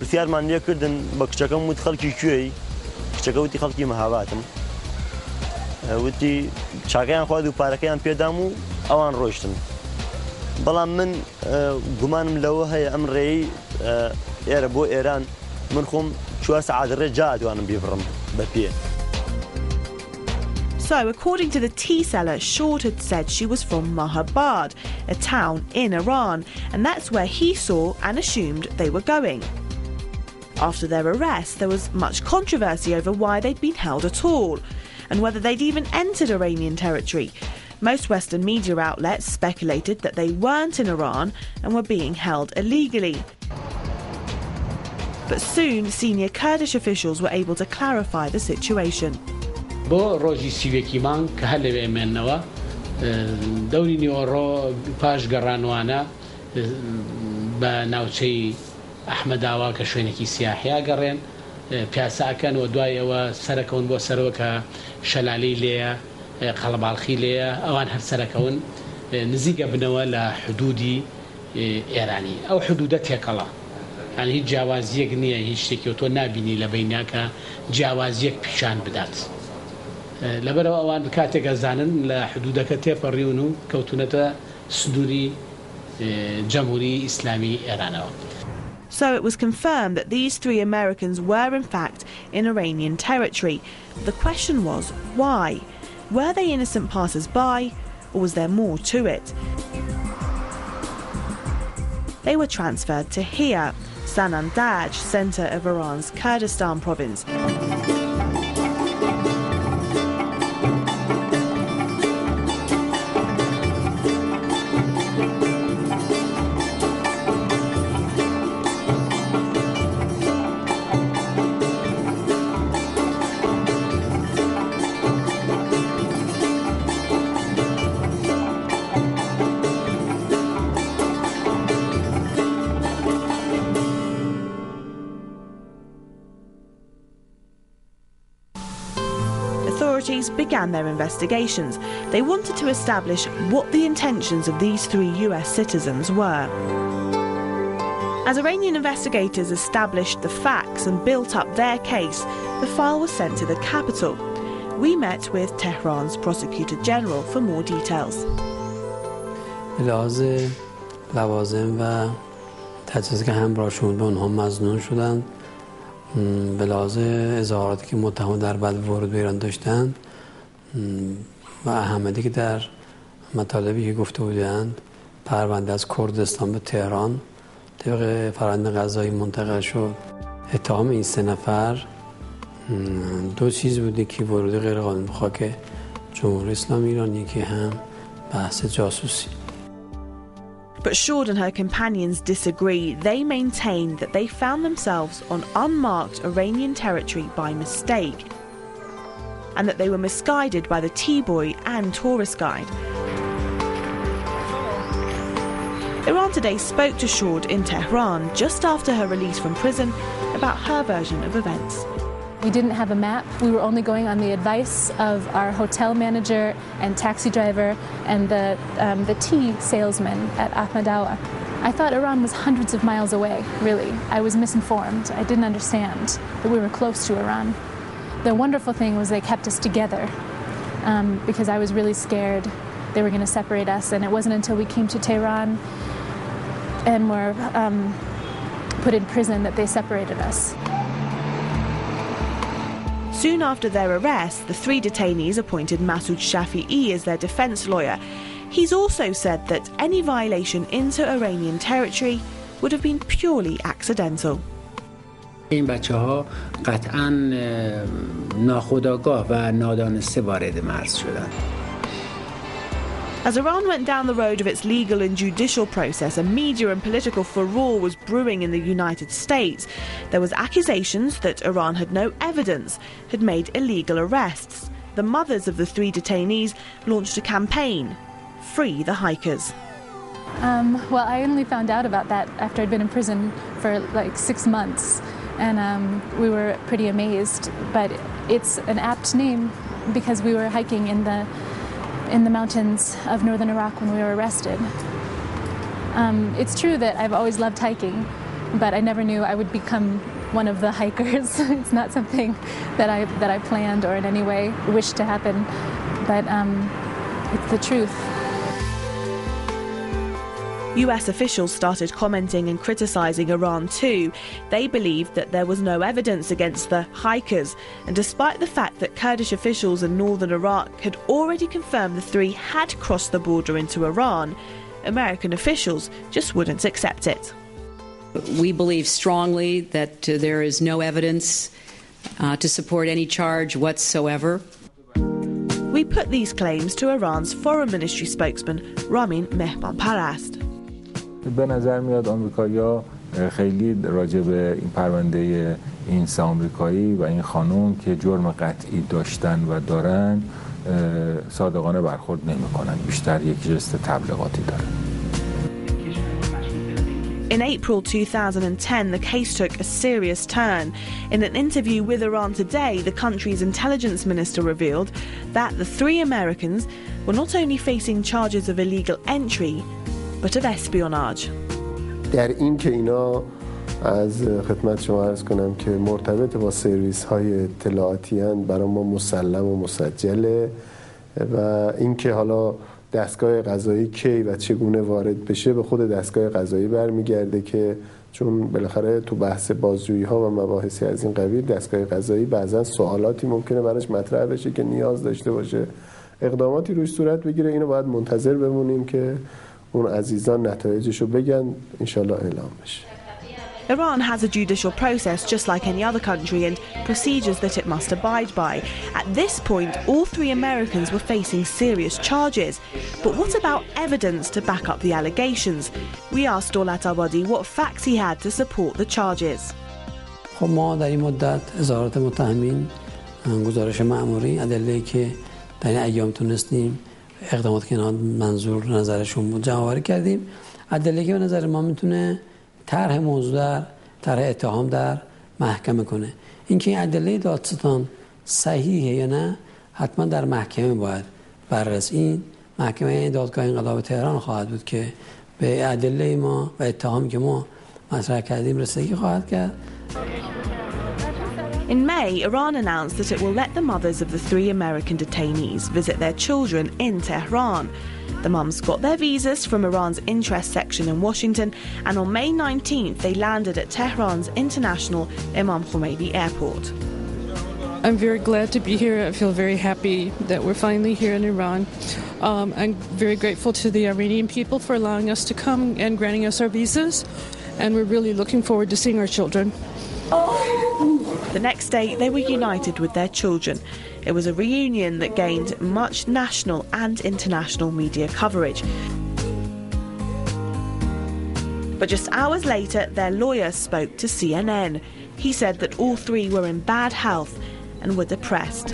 پرسیارمان لێ کردن بە کچەکەم وت خەڵکی کوێی کچەکە وتی خەڵکی مەهابادم وتی چاکەیان خوا و پارەکەیان پێدام و ئەوان ڕۆیشتن بەڵام من گومانم لەوە هەیە ئەم ڕێی ئێرە بۆ ئێران من خۆم 4 سەعات ڕێ جا ئەتوانم بیبڕم بە پێ. So, according to the tea seller, Short had said she was from Mahabad, a town in Iran, and that's where he saw and assumed they were going. After their arrest, there was much controversy over why they'd been held at all, and whether they'd even entered Iranian territory. Most Western media outlets speculated that they weren't in Iran and were being held illegally. But soon, senior Kurdish officials were able to clarify the situation. بۆ ڕۆژی سیوێکیمان کە هەر لەوێ ئەمێننەوە دەوری نیوەڕۆ پاش گەڕانوانە بە ناوچەی ئەحمەداوا کە شوێنێکی سیاحیا گەڕێن پیاساکەن و دوای ئەوە سەرەکەون بۆ سەرەوە کە شەلالەی لێیە قەڵەباڵخی لێیە ئەوان هەر سەرەکەون نزیکە بنەوە لە حدودی ئێرانی ئەو حدودە تێکەڵە یعنی هیچ جیاوازیەک نییە هیچ شتێکی تۆ نابینی لە بینیا کە جیاوازیەک پیشان بدات لەبەرەوە ئەوان کاتێک ئەزانن لە حدودەکە تێپەڕیون و کەوتونەتە سنووری جەمهوری ئیسلامی ئێرانەوە. So it was confirmed that these 3 Americans were in fact in Iranian territory. The question was, why? Were they innocent passers-by, or was there more to it? They were transferred to here, Sanandaj, centre of Iran's Kurdistan province. Authorities began their investigations. They wanted to establish what the intentions of these 3 US citizens were. As Iranian investigators established the facts and built up their case, the file was sent to the capital. We met with Tehran's Prosecutor General for more details. لوازم و تجهیزاتی که همراهشون به اونها مظنون شدند به لحاظ اظهاراتی که متهم در بعد ورود به ایران داشتند و اهمیتی که در مطالبی که گفته بودند پرونده از کردستان به تهران طبق فرآیند قضایی منتقل شد. اتهام این 3 نفر 2 چیز بوده که ورود غیرقانونی به خاک جمهوری اسلامی ایران، یکی هم بحث جاسوسی. But Short and her companions disagree. They maintain that they found themselves on unmarked Iranian territory by mistake, and that they were misguided by the T-boy and tourist guide. Iran Today spoke to Short in Tehran just after her release from prison about her version of events. We didn't have a map. We were only going on the advice of our hotel manager and taxi driver and the tea salesman at Ahmadawa. I thought Iran was hundreds of miles away, really. I was misinformed. I didn't understand that we were close to Iran. The wonderful thing was they kept us together because I was really scared they were going to separate us, and it wasn't until we came to Tehran and were put in prison that they separated us. Soon after their arrest, the 3 detainees appointed Masoud Shafi'i as their defence lawyer. He's also said that any violation into Iranian territory would have been purely accidental. این بچه‌ها قطعاً ناخودآگاه و نادانسته وارد مرز شدند. As Iran went down the road of its legal and judicial process, a media and political furore was brewing in the United States. There was accusations that Iran had no evidence, had made illegal arrests. The mothers of the 3 detainees launched a campaign, Free the Hikers. Well, I only found out about that after I'd been in prison for like 6 months, and we were pretty amazed. But it's an apt name because we were hiking in the mountains of northern Iraq when we were arrested. It's true that I've always loved hiking, but I never knew I would become one of the hikers. It's not something that I planned or in any way wished to happen, but it's the truth. US officials started commenting and criticising Iran too. They believed that there was no evidence against the hikers, and despite the fact that Kurdish officials in northern Iraq had already confirmed the three had crossed the border into Iran, American officials just wouldn't accept it. We believe strongly that there is no evidence to support any charge whatsoever. We put these claims to Iran's foreign ministry spokesman, Ramin Mehmanparast. به نظر میاد آمریکایی‌ها خیلی راجع به این پرونده این سه آمریکایی و این خانم که جرم قطعی داشتن و دارن صادقانه برخورد نمی‌کنن. بیشتر یک جست تبلیغاتی دارن. In April 2010, the case took a serious turn. In an interview with Iran Today, the country's intelligence minister revealed that the three Americans were not only facing charges of illegal entry, but of espionage. در این که اینا از خدمت شما عرض کنم که مرتبط با سرویس های اطلاعاتی اند برای ما مسلم و مسجله و اینکه حالا دستگاه قضایی کی و چگونه وارد بشه به خود دستگاه قضایی برمیگرده که چون بالاخره تو بحث بازجویی ها و مباحثی از این قبیل دستگاه قضایی بعضا سوالاتی ممکنه براش مطرح بشه که نیاز داشته باشه اقداماتی روش صورت بگیره. اینو باید منتظر بمونیم که اون عزیزان نتایجشو بگن انشالله اعلام بشه. Iran has a judicial process just like any other country and procedures that it must abide by. At this point, all three Americans were facing serious charges. But what about evidence to back up the allegations? We asked Daulat Abadi what facts he had to support the charges. خب ما در این مدت اظهارات متهمین، گزارش مأموری، ادله‌ای که در این ایام تونستیم اقدامات که منظور نظرشون بود جمع‌آوری کردیم. ادله‌ای که به نظر ما میتونه طرح موضوع در طرح اتهام در محکمه کنه. اینکه این ادله دادستان صحیحه یا نه حتما در محکمه باید بررسی. این محکمه دادگاه انقلاب تهران خواهد بود که به ادله ما و اتهامی که ما مطرح کردیم رسیدگی خواهد کرد. In May, Iran announced that it will let the mothers of the three American detainees visit their children in Tehran. The mums got their visas from Iran's interest section in Washington, and on May 19th they landed at Tehran's international Imam Khomeini airport. I'm very glad to be here. I feel very happy that we're finally here in Iran. I'm very grateful to the Iranian people for allowing us to come and granting us our visas, and we're really looking forward to seeing our children. The next day, they were united with their children. It was a reunion that gained much national and international media coverage. But just hours later, their lawyer spoke to CNN. He said that all three were in bad health and were depressed.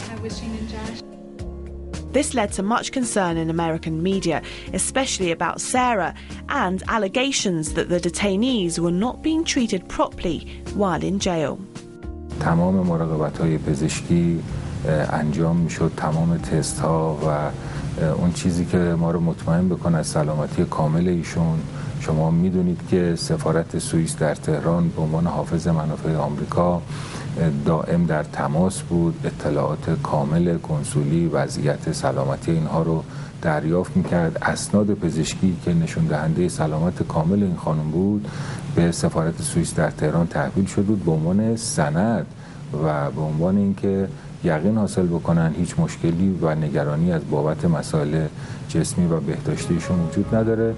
This led to much concern in American media, especially about Sarah, and allegations that the detainees were not being treated properly while in jail. تمام مراقبت‌های پزشکی انجام میشد، تمام تست ها و اون چیزی که ما رو مطمئن بکنه از سلامتی کامل ایشون. شما میدونید که سفارت سوئیس در تهران به عنوان حافظ منافع آمریکا دائم در تماس بود، اطلاعات کامل کنسولی وضعیت سلامتی اینها رو دریافت میکرد. اسناد پزشکی که نشون دهنده سلامت کامل این خانم بود به سفارت سوئیس در تهران تحویل شده بود به عنوان سند و به عنوان اینکه یقین حاصل بکنن هیچ مشکلی و نگرانی از بابت مسائل جسمی و بهداشتیشون وجود نداره.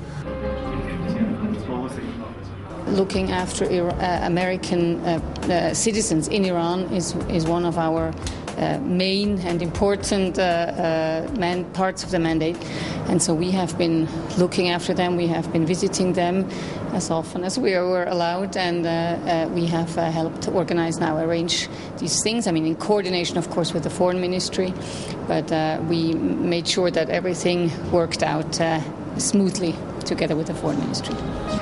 Looking after American citizens in Iran is one of our main and important parts of the mandate, and so we have been looking after them. We have been visiting them as often as we were allowed, and we have helped organize now, arrange these things. I mean, in coordination, of course, with the foreign ministry, but we made sure that everything worked out smoothly together with the foreign ministry.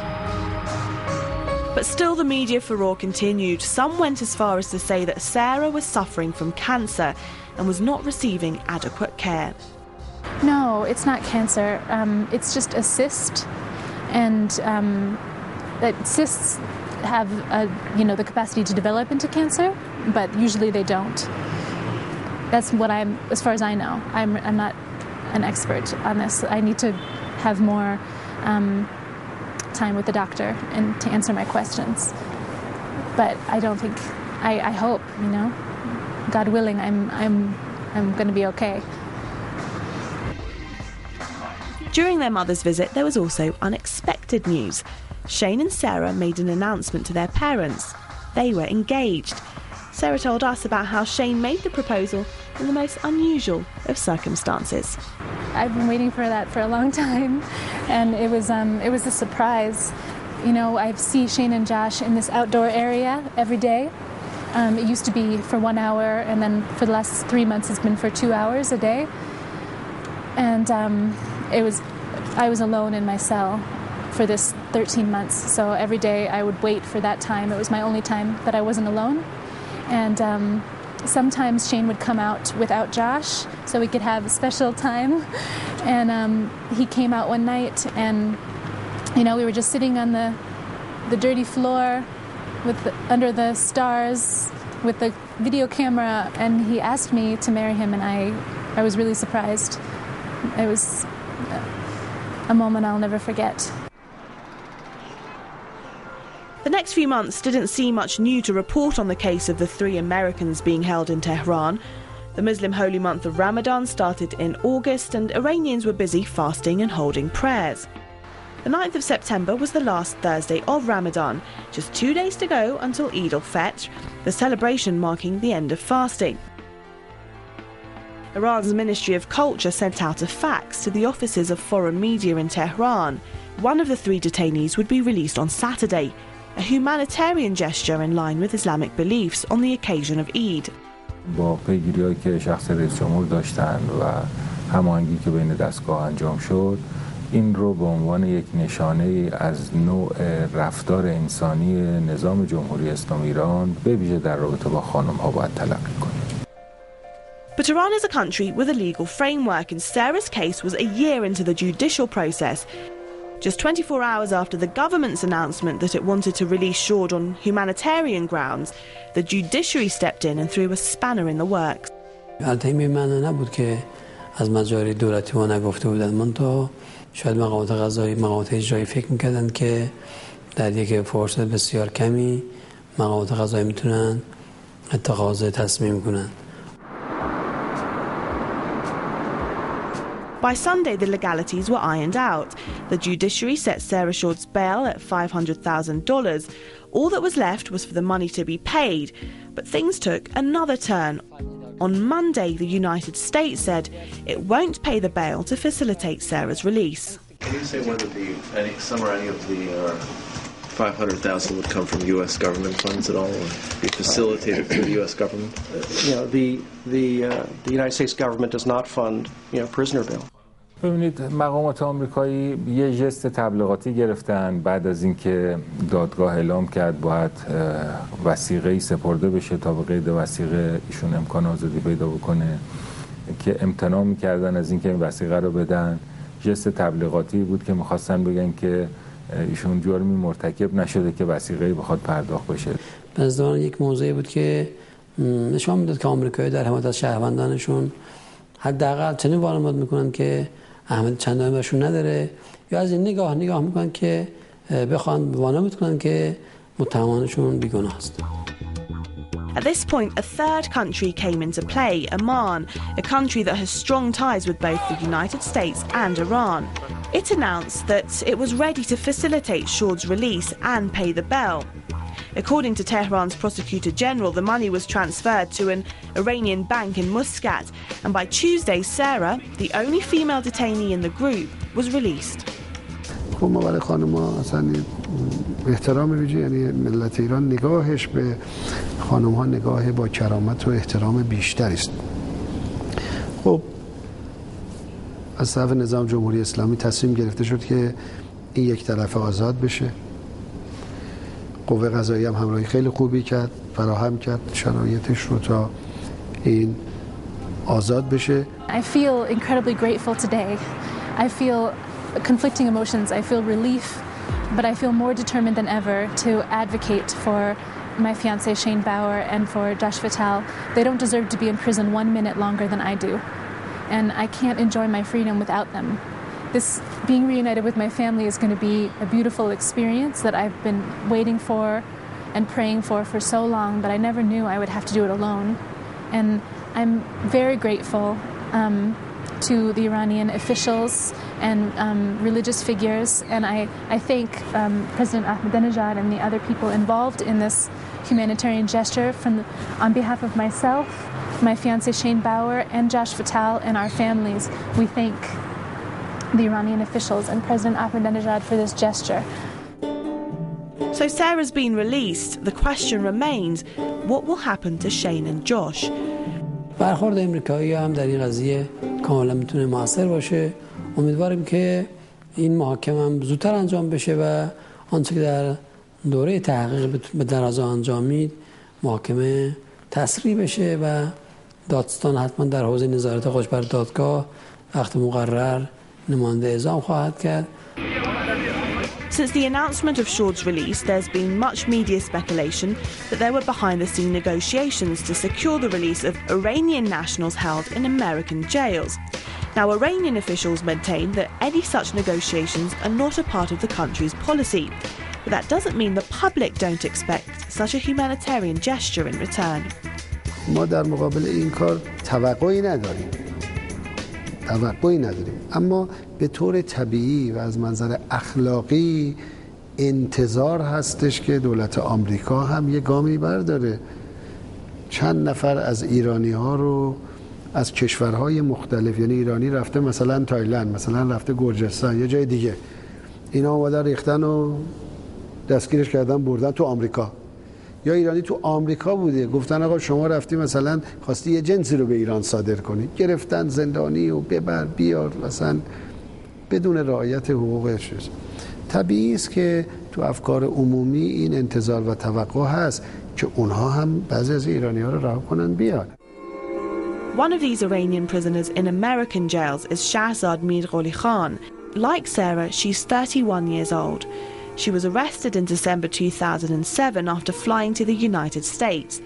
But still the media furore continued. Some went as far as to say that Sarah was suffering from cancer and was not receiving adequate care. No, it's not cancer. It's just a cyst. And that cysts have the capacity to develop into cancer, but usually they don't. That's what as far as I know. I'm not an expert on this. I need to have more time with the doctor and to answer my questions. But I don't think. I hope, God willing, I'm going to be okay. During their mother's visit, there was also unexpected news. Shane and Sarah made an announcement to their parents. They were engaged. Sarah told us about how Shane made the proposal in the most unusual of circumstances. I've been waiting for that for a long time, and it was a surprise. I see Shane and Josh in this outdoor area every day. It used to be for 1 hour, and then for the last 3 months it's been for 2 hours a day. And I was alone in my cell for this 13 months. So every day I would wait for that time. It was my only time that I wasn't alone. And sometimes Shane would come out without Josh so we could have a special time. And he came out one night, and we were just sitting on the dirty floor under the stars with the video camera, and he asked me to marry him, and I was really surprised. It was a moment I'll never forget. The next few months didn't see much new to report on the case of the 3 Americans being held in Tehran. The Muslim holy month of Ramadan started in August, and Iranians were busy fasting and holding prayers. The 9th of September was the last Thursday of Ramadan, just 2 days to go until Eid al-Fitr, the celebration marking the end of fasting. Iran's Ministry of Culture sent out a fax to the offices of foreign media in Tehran. One of the 3 detainees would be released on Saturday, a humanitarian gesture in line with Islamic beliefs on the occasion of Eid. با پیگیری‌هایی که شخص رئیس جمهور داشتند و هماهنگی که بین دستگاه انجام شد، این رو به عنوان یک نشانه از نوع رفتار انسانی نظام جمهوری اسلامی ایران به ویژه در رابطه با خانم‌ها باید تلقی کنیم. But Iran is a country with a legal framework, and Sarah's case was a year into the judicial process. Just 24 hours after the government's announcement that it wanted to release Shord on humanitarian grounds, the judiciary stepped in and threw a spanner in the works. البته این معنی نبود که از مجاری دولتی ما نگفته بودن، منتها شاید مقامات قضایی، مقامات اجرایی فکر میکردن که در یک فرصت بسیار کمی مقامات قضایی میتونن اتخاذ تصمیم کنن. By Sunday, the legalities were ironed out. The judiciary set Sarah Shord's bail at $500,000. All that was left was for the money to be paid. But things took another turn. On Monday, the United States said it won't pay the bail to facilitate Sarah's release. Can you say whether some or any of the $500,000 would come from U.S. government funds at all, or be facilitated through the U.S. government? The United States government does not fund, prisoner bail. ببینید مقامات آمریکایی یه ژست تبلیغاتی گرفتن بعد از اینکه دادگاه اعلام کرد باید وثیقه‌ای سپرده بشه تا به قید وثیقه ایشون امکان آزادی پیدا بکنه که امتناع می‌کردن از اینکه این وثیقه رو بدن. ژست تبلیغاتی بود که می‌خواستن بگن که ایشون جرمی مرتکب نشده که وثیقه‌ای بخواد پرداخت بشه. به نظر یک موضوعی بود که نشان میداد که آمریکایی در حمایت از شهروندانشون حداقل چنین وانمود میکنن که اهمیت چندانی بهشون نداره، یا از این نگاه میکنن که بخوان وانمود کنن که متهمانشون بیگناه است. At this point, a third country came into play, Oman, a country that has strong ties with both the United States and Iran. It announced that it was ready to facilitate Shord's release and pay the bail. According to Tehran's Prosecutor General, the money was transferred to an Iranian bank in Muscat, and by Tuesday, Sarah, the only female detainee in the group, was released. ما برای خانم‌ها اصلا احترام ویژه، یعنی ملت ایران نگاهش به خانم‌ها نگاه با کرامت و احترام بیشتری است. خب از طرف نظام جمهوری اسلامی تصمیم گرفته شد که این یک طرفه آزاد بشه. قوه قضاییه هم همراهی خیلی خوبی کرد، فراهم کرد شرایطش رو تا این آزاد بشه. I feel incredibly grateful today. I feel conflicting emotions. I feel relief but I feel more determined than ever to advocate for my fiancé Shane Bauer and for Josh Fattal. They don't deserve to be in prison 1 minute longer than I do, and I can't enjoy my freedom without them. This being reunited with my family is going to be a beautiful experience that I've been waiting for and praying for so long, but I never knew I would have to do it alone. And I'm very grateful to the Iranian officials and religious figures, and I thank President Ahmadinejad and the other people involved in this humanitarian gesture on behalf of myself, my fiancé Shane Bauer, and Josh Fattal and our families. We thank the Iranian officials and President Ahmadinejad for this gesture. So Sarah's been released. The question remains, what will happen to Shane and Josh? برخورد امریکایی هم در این قضیه کاملا میتونه موثر باشه. امیدواریم که این محاکمه هم زودتر انجام بشه و آنچه که در دوره تحقیق به درازا انجامید محاکمه تسریع بشه و دادستان حتما در حوزه نظارت خودش بر دادگاه وقت مقرر نماینده اعزام خواهد کرد. Since the announcement of Shaud's release, there's been much media speculation that there were behind-the-scenes negotiations to secure the release of Iranian nationals held in American jails. Now, Iranian officials maintain that any such negotiations are not a part of the country's policy. But that doesn't mean the public don't expect such a humanitarian gesture in return. ما در مقابل این کار توقعی نداریم. اما به طور طبیعی و از منظر اخلاقی انتظار هستش که دولت آمریکا هم یه گامی برداره. چند نفر از ایرانی ها رو از کشورهای مختلف، یعنی ایرانی رفته مثلا تایلند، مثلا رفته گرجستان، یه جای دیگه، اینا اومدن ریختن و دستگیرش کردن بردن تو آمریکا. یا ایرانی تو آمریکا بوده گفتن آقا شما رفتی مثلا خواستی یه جنسی رو به ایران صادر کنی، گرفتن زندانی و ببر بیار، مثلا بدون رعایت حقوقش. طبیعی است که تو افکار عمومی این انتظار و توقع هست که اونها هم بعضی از ایرانی‌ها رو رها کنن بیان. One of these Iranian prisoners in American jails is Shahzad Mirgholi Khan. Like Sarah, she's 31 years old. She was arrested in December 2007 after flying to the United States.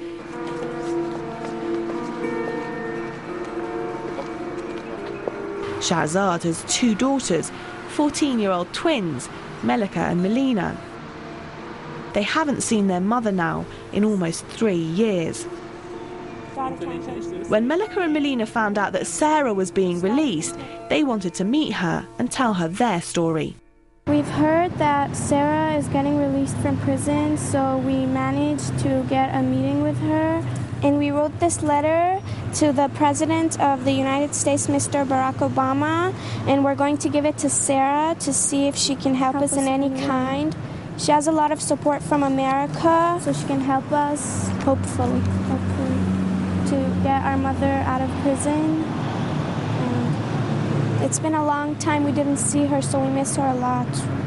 Shahzad has two daughters, 14-year-old twins, Melika and Melina. They haven't seen their mother now in almost 3 years. When Melika and Melina found out that Sarah was being released, they wanted to meet her and tell her their story. We've heard that Sarah is getting released from prison, so we managed to get a meeting with her. And we wrote this letter to the President of the United States, Mr. Barack Obama, and we're going to give it to Sarah to see if she can help us in any kind. She has a lot of support from America, so she can help us, hopefully, to get our mother out of prison. It's been a long time we didn't see her, so we miss her a lot.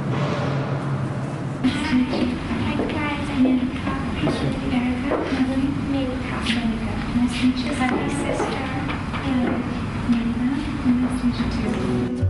Hi guys, I'm Erica. Nice to meet you. This is my sister, Nina. Nice to meet you too.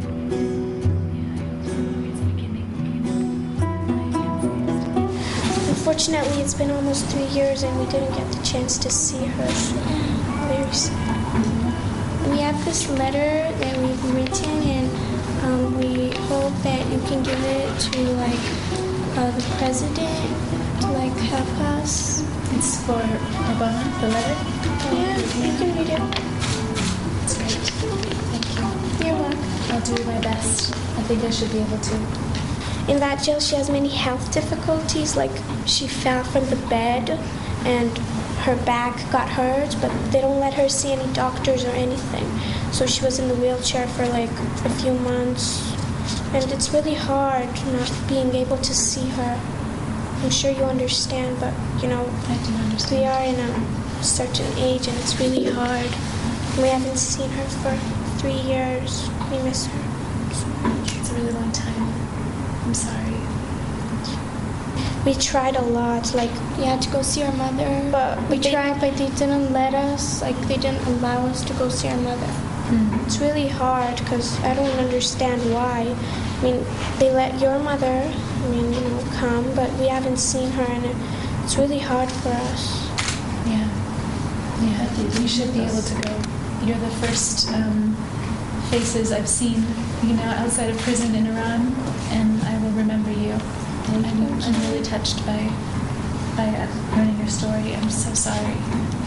Unfortunately, it's been almost 3 years and we didn't get the chance to see her. Very sad. We have this letter that we've written, and we hope that you can give it to the president to help us. It's for Obama, the letter? Yeah, you can read it. It's great. Thank you. You're welcome. I'll do my best. I think I should be able to. In that jail, she has many health difficulties, like she fell from the bed and her back got hurt, but they don't let her see any doctors or anything. So she was in the wheelchair for a few months. And it's really hard not being able to see her. I'm sure you understand, but I do understand. We are in a certain age and it's really hard. We haven't seen her for 3 years. We miss her so much. It's a really long time. I'm sorry. We tried a lot, we had to go see our mother, but we tried, but they didn't let us, they didn't allow us to go see our mother. It's really hard, because I don't understand why. I mean, they let your mother come, but we haven't seen her, and it's really hard for us. Yeah, you should be able to go. You're the first faces I've seen, outside of prison in Iran, and I will remember you. I'm really touched by learning your story. I'm so sorry.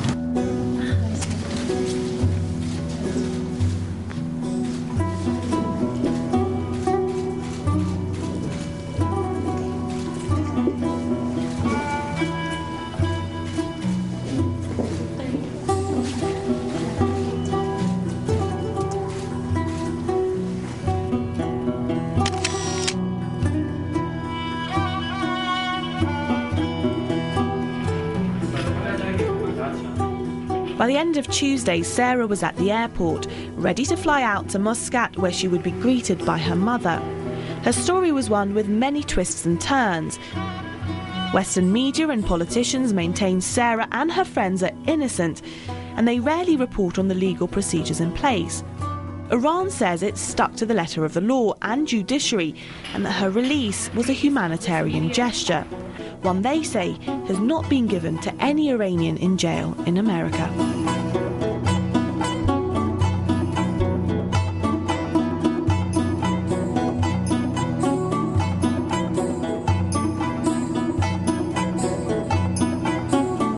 By the end of Tuesday, Sarah was at the airport, ready to fly out to Muscat, where she would be greeted by her mother. Her story was one with many twists and turns. Western media and politicians maintain Sarah and her friends are innocent, and they rarely report on the legal procedures in place. Iran says it stuck to the letter of the law and judiciary, and that her release was a humanitarian gesture, one they say has not been given to any Iranian in jail in America.